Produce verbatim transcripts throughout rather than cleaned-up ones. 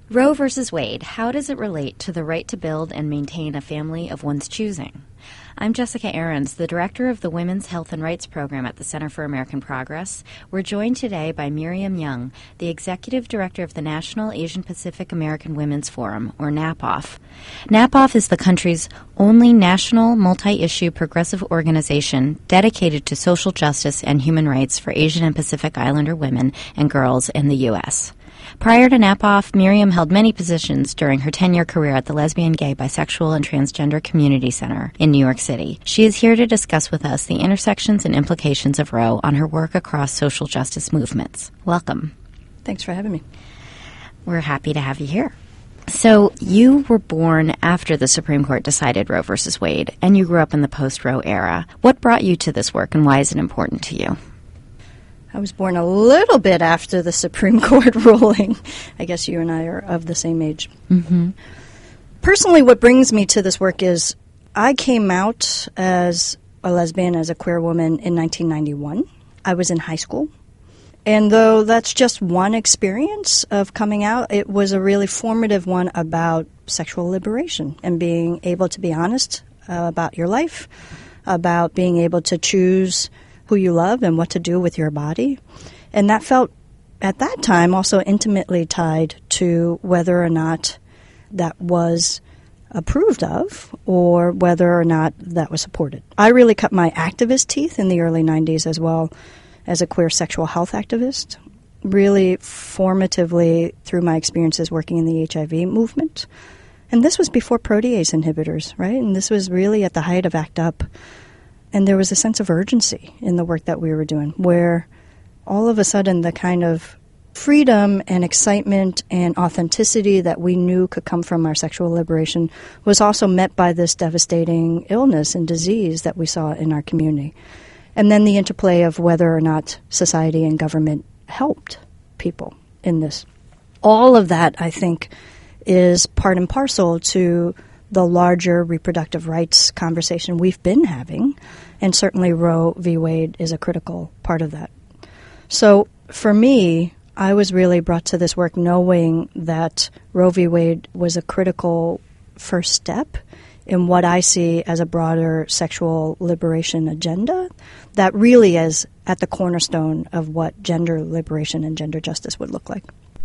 Roe versus Wade, how does it relate to the right to build and maintain a family of one's choosing? I'm Jessica Ahrens, the director of the Women's Health and Rights Program at the Center for American Progress. We're joined today by Miriam Young, the executive director of the National Asian Pacific American Women's Forum, or NAPAWF. NAPAWF is the country's only national multi-issue progressive organization dedicated to social justice and human rights for Asian and Pacific Islander women and girls in the U S Prior to NAPAWF, Miriam held many positions during her ten-year career at the Lesbian, Gay, Bisexual, and Transgender Community Center in New York City. She is here to discuss with us the intersections and implications of Roe on her work across social justice movements. Welcome. Thanks for having me. We're happy to have you here. So you were born after the Supreme Court decided Roe versus Wade, and you grew up in the post-Roe era. What brought you to this work, and why is it important to you? I was born a little bit after the Supreme Court ruling. I guess you and I are of the same age. Mm-hmm. Personally, what brings me to this work is I came out as a lesbian, as a queer woman in nineteen ninety-one. I was in high school. And though that's just one experience of coming out, it was a really formative one about sexual liberation and being able to be honest uh, about your life, about being able to choose who you love and what to do with your body. And that felt, at that time, also intimately tied to whether or not that was approved of or whether or not that was supported. I really cut my activist teeth in the early nineties as well as a queer sexual health activist, really formatively through my experiences working in the H I V movement. And this was before protease inhibitors, right? And this was really at the height of ACT UP. And there was a sense of urgency in the work that we were doing, where all of a sudden the kind of freedom and excitement and authenticity that we knew could come from our sexual liberation was also met by this devastating illness and disease that we saw in our community. And then the interplay of whether or not society and government helped people in this. All of that, I think, is part and parcel to the larger reproductive rights conversation we've been having, and certainly Roe v. Wade is a critical part of that. So for me, I was really brought to this work knowing that Roe v. Wade was a critical first step in what I see as a broader sexual liberation agenda that really is at the cornerstone of what gender liberation and gender justice would look like.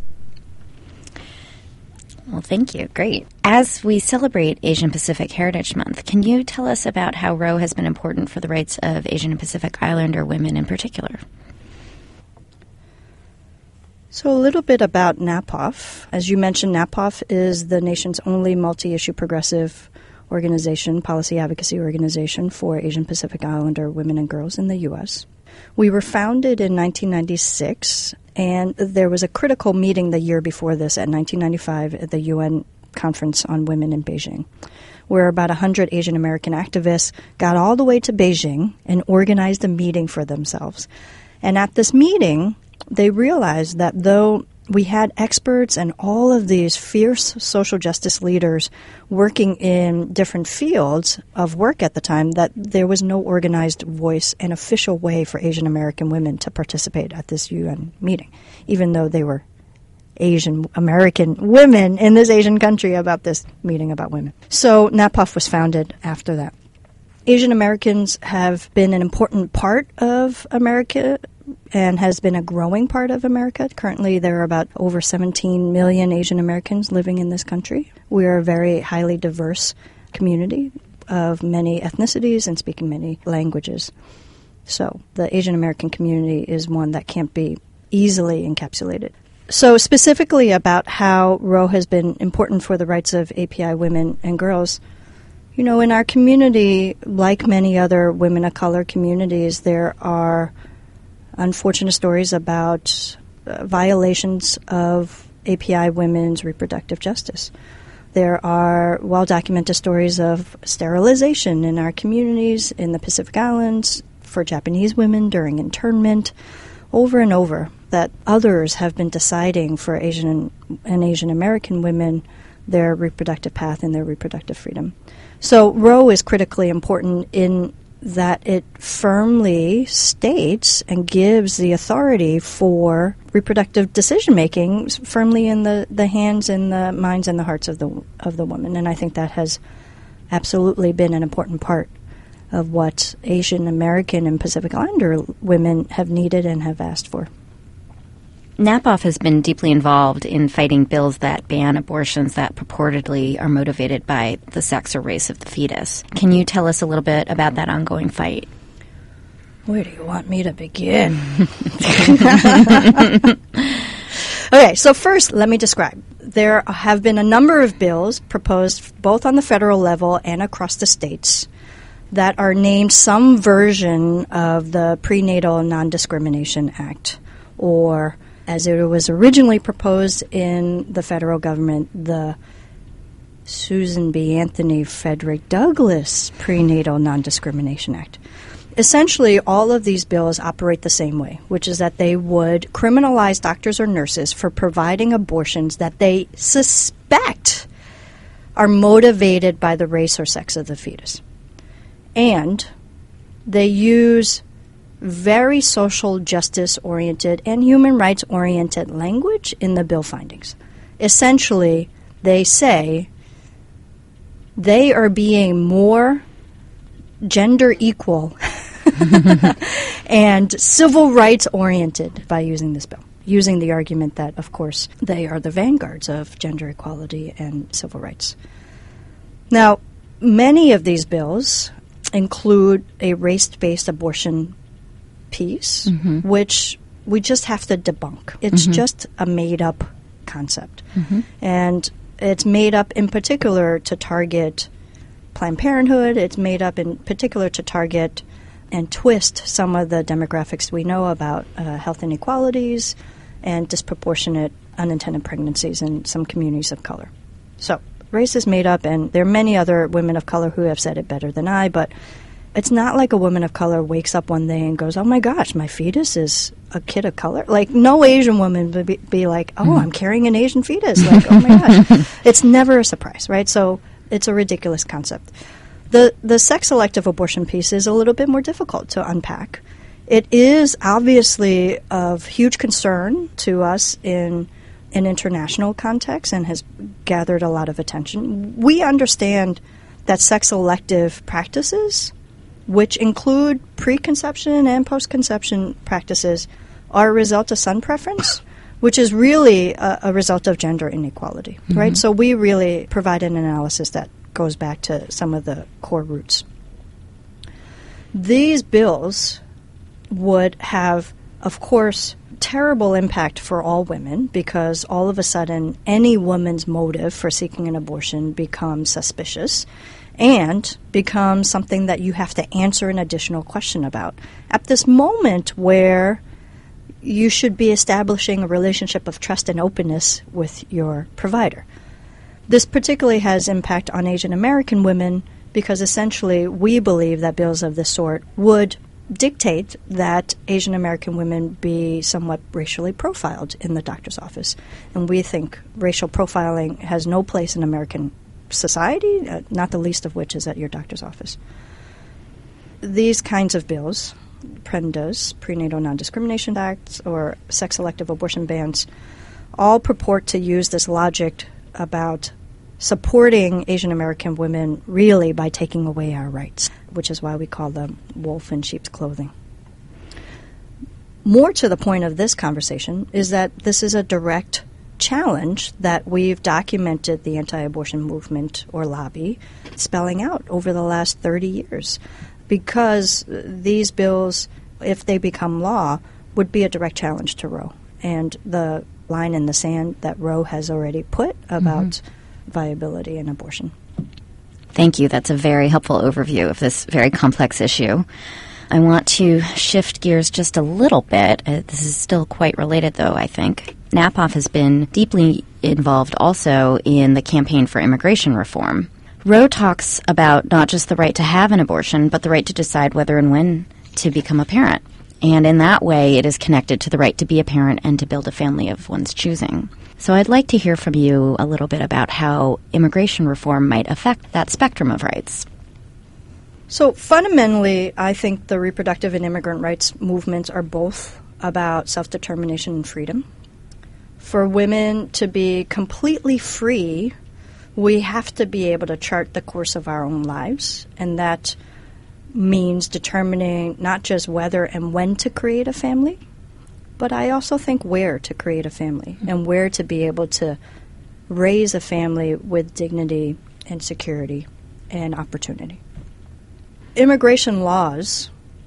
Well, thank you. Great. As we celebrate Asian Pacific Heritage Month, can you tell us about how Roe has been important for the rights of Asian and Pacific Islander women in particular? So a little bit about NAPAWF. As you mentioned, NAPAWF is the nation's only multi-issue progressive organization, policy advocacy organization for Asian Pacific Islander women and girls in the U S We were founded in nineteen ninety-six, and there was a critical meeting the year before this at nineteen ninety-five at the U N Conference on Women in Beijing, where about one hundred Asian American activists got all the way to Beijing and organized a meeting for themselves. And at this meeting, they realized that though we had experts and all of these fierce social justice leaders working in different fields of work at the time, that there was no organized voice and official way for Asian American women to participate at this U N meeting, even though they were Asian American women in this Asian country about this meeting about women. So NAPAWF was founded after that. Asian Americans have been an important part of America and has been a growing part of America. Currently, there are about over seventeen million Asian Americans living in this country. We are a very highly diverse community of many ethnicities and speaking many languages. So the Asian American community is one that can't be easily encapsulated. So specifically about how Roe has been important for the rights of A P I women and girls, you know, in our community, like many other women of color communities, there are unfortunate stories about uh, violations of A P I women's reproductive justice. There are well-documented stories of sterilization in our communities in the Pacific Islands for Japanese women during internment, over and over, that others have been deciding for Asian and Asian American women their reproductive path and their reproductive freedom. So Roe is critically important in that it firmly states and gives the authority for reproductive decision-making firmly in the, the hands and the minds and the hearts of the of the woman. And I think that has absolutely been an important part of what Asian American and Pacific Islander women have needed and have asked for. NAPAWF has been deeply involved in fighting bills that ban abortions that purportedly are motivated by the sex or race of the fetus. Can you tell us a little bit about that ongoing fight? Where do you want me to begin? Okay, so first, let me describe. There have been a number of bills proposed both on the federal level and across the states that are named some version of the Prenatal Non-Discrimination Act, or as it was originally proposed in the federal government, the Susan B. Anthony Frederick Douglass Prenatal Non-Discrimination Act. Essentially, all of these bills operate the same way, which is that they would criminalize doctors or nurses for providing abortions that they suspect are motivated by the race or sex of the fetus. And they use very social justice-oriented and human rights-oriented language in the bill findings. Essentially, they say they are being more gender equal and civil rights-oriented by using this bill, using the argument that, of course, they are the vanguards of gender equality and civil rights. Now, many of these bills include a race-based abortion piece, mm-hmm. which we just have to debunk. It's mm-hmm. just a made-up concept. Mm-hmm. And it's made up in particular to target Planned Parenthood. It's made up in particular to target and twist some of the demographics we know about uh, health inequalities and disproportionate unintended pregnancies in some communities of color. So race is made up, and there are many other women of color who have said it better than I, but it's not like a woman of color wakes up one day and goes, oh my gosh, my fetus is a kid of color. Like, no Asian woman would be, be like, oh, mm. I'm carrying an Asian fetus. Like, oh my gosh. It's never a surprise, right? So it's a ridiculous concept. The the sex-selective abortion piece is a little bit more difficult to unpack. It is obviously of huge concern to us in an international context and has gathered a lot of attention. We understand that sex-selective practices, which include preconception and postconception practices, are a result of son preference, which is really a, a result of gender inequality, mm-hmm. right? So we really provide an analysis that goes back to some of the core roots. These bills would have, of course, terrible impact for all women, because all of a sudden any woman's motive for seeking an abortion becomes suspicious and becomes something that you have to answer an additional question about. At this moment where you should be establishing a relationship of trust and openness with your provider. This particularly has impact on Asian American women because essentially we believe that bills of this sort would dictate that Asian American women be somewhat racially profiled in the doctor's office. And we think racial profiling has no place in American society, uh, not the least of which is at your doctor's office. These kinds of bills, PRENDAs, Prenatal Non-Discrimination Acts, or sex-selective abortion bans, all purport to use this logic about supporting Asian American women really by taking away our rights, which is why we call them wolf in sheep's clothing. More to the point of this conversation is that this is a direct challenge that we've documented the anti-abortion movement or lobby spelling out over the last thirty years, because these bills, if they become law, would be a direct challenge to Roe and the line in the sand that Roe has already put about mm-hmm. viability in abortion. Thank you. That's a very helpful overview of this very complex issue. I want to shift gears just a little bit. Uh, this is still quite related, though, I think. NAPAWF has been deeply involved also in the campaign for immigration reform. Roe talks about not just the right to have an abortion, but the right to decide whether and when to become a parent. And in that way, it is connected to the right to be a parent and to build a family of one's choosing. So I'd like to hear from you a little bit about how immigration reform might affect that spectrum of rights. So fundamentally, I think the reproductive and immigrant rights movements are both about self-determination and freedom. For women to be completely free, we have to be able to chart the course of our own lives, and that means determining not just whether and when to create a family, but I also think where to create a family and where to be able to raise a family with dignity and security and opportunity. Immigration laws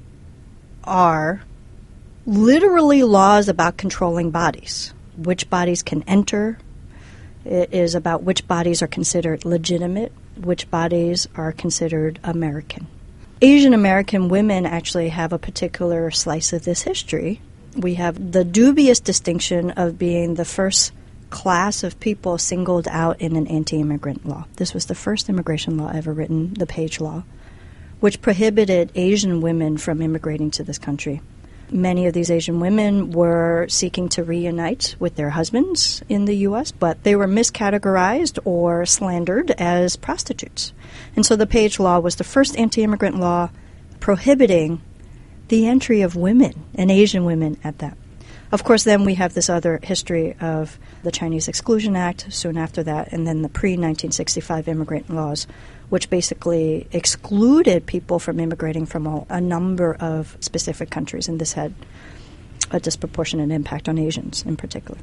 are literally laws about controlling bodies, which bodies can enter. It is about which bodies are considered legitimate, which bodies are considered American. Asian American women actually have a particular slice of this history. We have the dubious distinction of being the first class of people singled out in an anti-immigrant law. This was the first immigration law ever written, the Page Law, which prohibited Asian women from immigrating to this country. Many of these Asian women were seeking to reunite with their husbands in the U S, but they were miscategorized or slandered as prostitutes. And so the Page Law was the first anti-immigrant law prohibiting the entry of women, and Asian women at that. Of course, then we have this other history of the Chinese Exclusion Act soon after that, and then the pre nineteen sixty-five immigrant laws, which basically excluded people from immigrating from a, a number of specific countries, and this had a disproportionate impact on Asians in particular.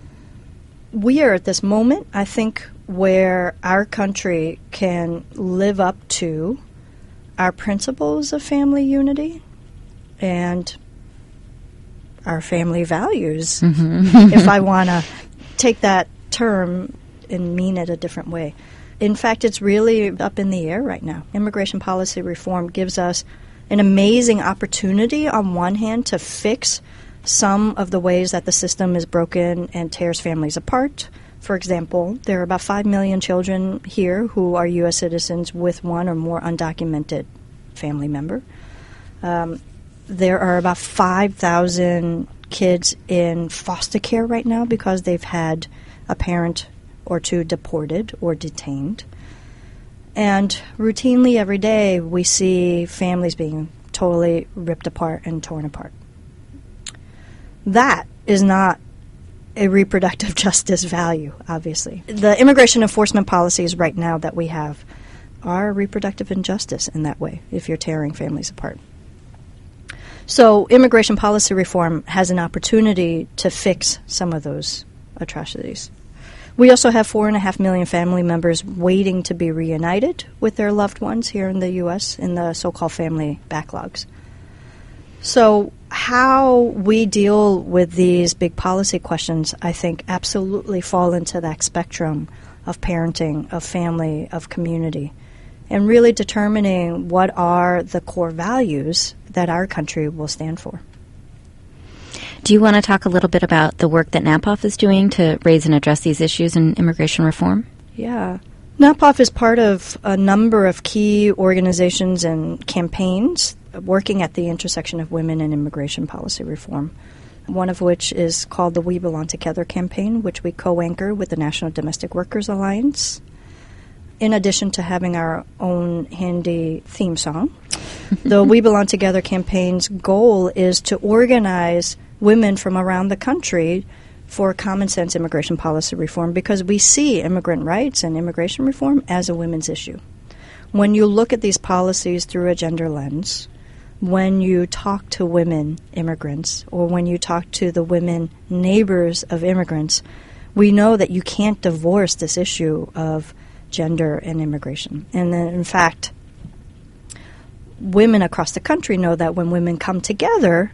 We are at this moment, I think, where our country can live up to our principles of family unity and our family values, mm-hmm. if I want to take that term and mean it a different way. In fact, it's really up in the air right now. Immigration policy reform gives us an amazing opportunity, on one hand, to fix some of the ways that the system is broken and tears families apart. For example, there are about five million children here who are U S citizens with one or more undocumented family member. Um, there are about five thousand kids in foster care right now because they've had a parent or two deported or detained. And routinely every day we see families being totally ripped apart and torn apart. That is not a reproductive justice value, obviously. The immigration enforcement policies right now that we have are reproductive injustice in that way, if you're tearing families apart. So immigration policy reform has an opportunity to fix some of those atrocities. We also have four and a half million family members waiting to be reunited with their loved ones here in the U S in the so-called family backlogs. So how we deal with these big policy questions, I think, absolutely fall into that spectrum of parenting, of family, of community, and really determining what are the core values that our country will stand for. Do you want to talk a little bit about the work that NAPAWF is doing to raise and address these issues in immigration reform? Yeah. NAPAWF is part of a number of key organizations and campaigns working at the intersection of women and immigration policy reform, one of which is called the We Belong Together campaign, which we co-anchor with the National Domestic Workers Alliance, in addition to having our own handy theme song. The We Belong Together campaign's goal is to organize women from around the country for common sense immigration policy reform, because we see immigrant rights and immigration reform as a women's issue. When you look at these policies through a gender lens, when you talk to women immigrants, or when you talk to the women neighbors of immigrants, we know that you can't divorce this issue of gender and immigration. And then, in fact, women across the country know that when women come together,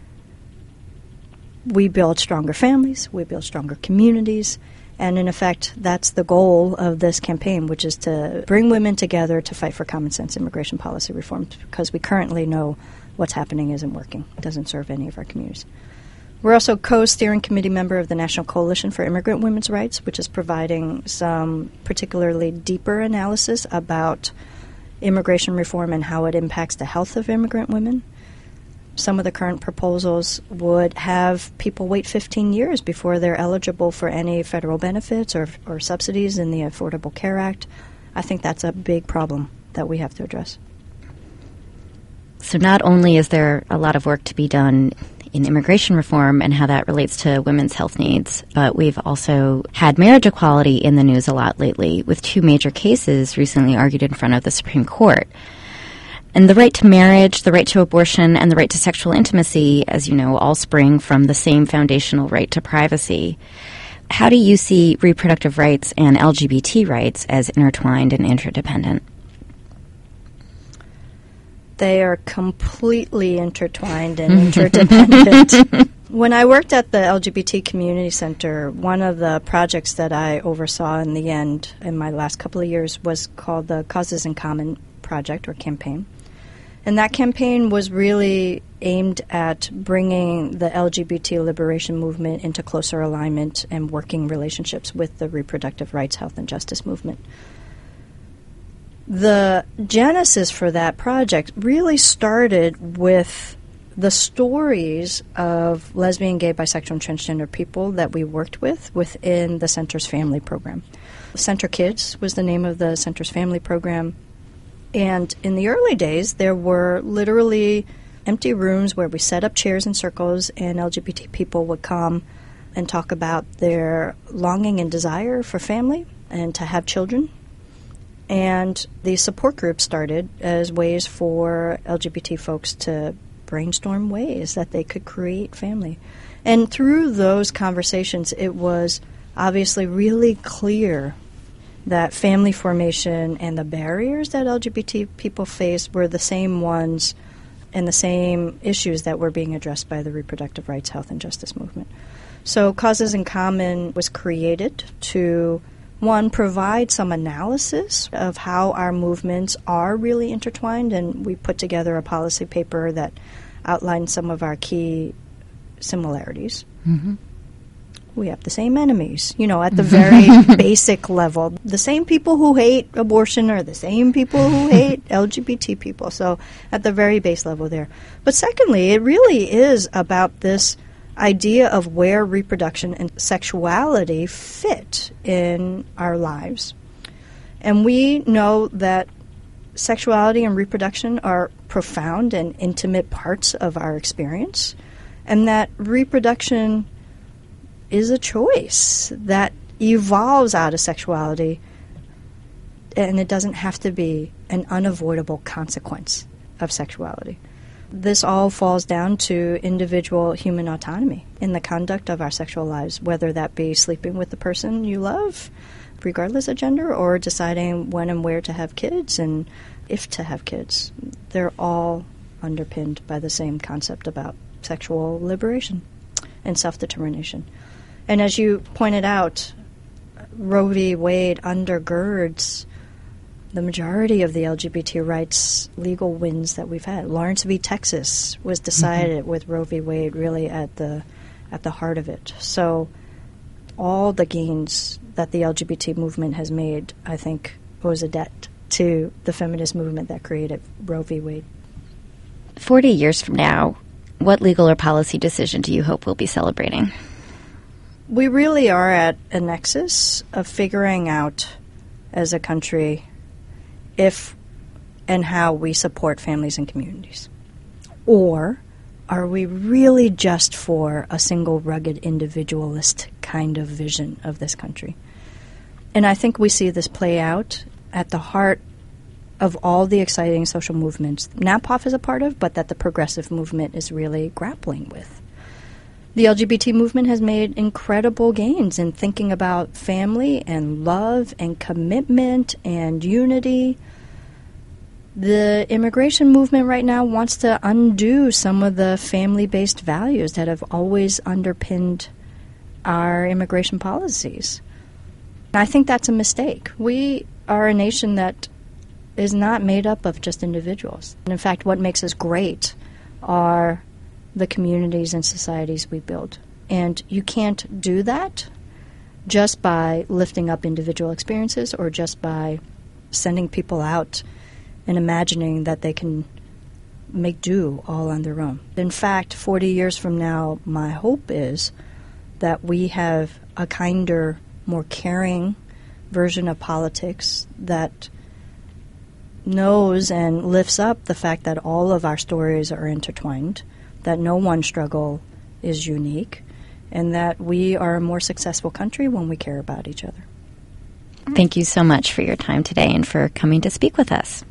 we build stronger families, we build stronger communities, and in effect, that's the goal of this campaign, which is to bring women together to fight for common sense immigration policy reform, because we currently know what's happening isn't working. It doesn't serve any of our communities. We're also co-steering committee member of the National Coalition for Immigrant Women's Rights, which is providing some particularly deeper analysis about immigration reform and how it impacts the health of immigrant women. Some of the current proposals would have people wait fifteen years before they're eligible for any federal benefits or, or subsidies in the Affordable Care Act. I think that's a big problem that we have to address. So not only is there a lot of work to be done in immigration reform and how that relates to women's health needs, but we've also had marriage equality in the news a lot lately, with two major cases recently argued in front of the Supreme Court. And the right to marriage, the right to abortion, and the right to sexual intimacy, as you know, all spring from the same foundational right to privacy. How do you see reproductive rights and L G B T rights as intertwined and interdependent? They are completely intertwined and interdependent. When I worked at the L G B T Community Center, one of the projects that I oversaw in the end in my last couple of years was called the Causes in Common project or campaign. And that campaign was really aimed at bringing the L G B T liberation movement into closer alignment and working relationships with the reproductive rights, health, and justice movement. The genesis for that project really started with the stories of lesbian, gay, bisexual, and transgender people that we worked with within the Center's family program. Center Kids was the name of the Center's family program. And in the early days, there were literally empty rooms where we set up chairs in circles and L G B T people would come and talk about their longing and desire for family and to have children. And these support groups started as ways for L G B T folks to brainstorm ways that they could create family. And through those conversations, it was obviously really clear that family formation and the barriers that L G B T people faced were the same ones and the same issues that were being addressed by the reproductive rights, health, and justice movement. So Causes in Common was created to, one, provide some analysis of how our movements are really intertwined, and we put together a policy paper that outlined some of our key similarities. Mm-hmm. We have the same enemies, you know, at the very basic level. The same people who hate abortion are the same people who hate L G B T people. So at the very base level there. But secondly, it really is about this idea of where reproduction and sexuality fit in our lives. And we know that sexuality and reproduction are profound and intimate parts of our experience, and that reproduction is a choice that evolves out of sexuality, and it doesn't have to be an unavoidable consequence of sexuality. This all falls down to individual human autonomy in the conduct of our sexual lives, whether that be sleeping with the person you love, regardless of gender, or deciding when and where to have kids and if to have kids. They're all underpinned by the same concept about sexual liberation and self-determination. And as you pointed out, Roe v. Wade undergirds the majority of the L G B T rights legal wins that we've had. Lawrence v. Texas was decided mm-hmm. with Roe v. Wade really at the at the heart of it. So all the gains that the L G B T movement has made, I think, owes a debt to the feminist movement that created Roe v. Wade. Forty years from now, what legal or policy decision do you hope we'll be celebrating? We really are at a nexus of figuring out as a country if and how we support families and communities. Or are we really just for a single rugged individualist kind of vision of this country? And I think we see this play out at the heart of all the exciting social movements NAPAWF is a part of, but that the progressive movement is really grappling with. The L G B T movement has made incredible gains in thinking about family and love and commitment and unity. The immigration movement right now wants to undo some of the family-based values that have always underpinned our immigration policies. I think that's a mistake. We are a nation that is not made up of just individuals. And in fact, what makes us great are the communities and societies we build. And you can't do that just by lifting up individual experiences or just by sending people out and imagining that they can make do all on their own. In fact, forty years from now, my hope is that we have a kinder, more caring version of politics that knows and lifts up the fact that all of our stories are intertwined, that no one struggle is unique, and that we are a more successful country when we care about each other. Thank you so much for your time today and for coming to speak with us.